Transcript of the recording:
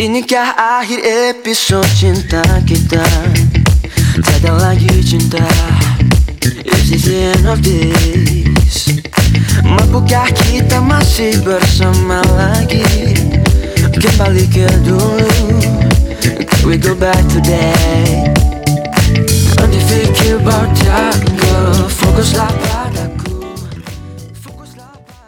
Inikah akhir episode cinta kita? Tiada lagi cinta. Is this the end of this? Mampukah kita masih bersama lagi? Kembali ke dulu. Could we go back today? Don't you think about that girl? Fokuslah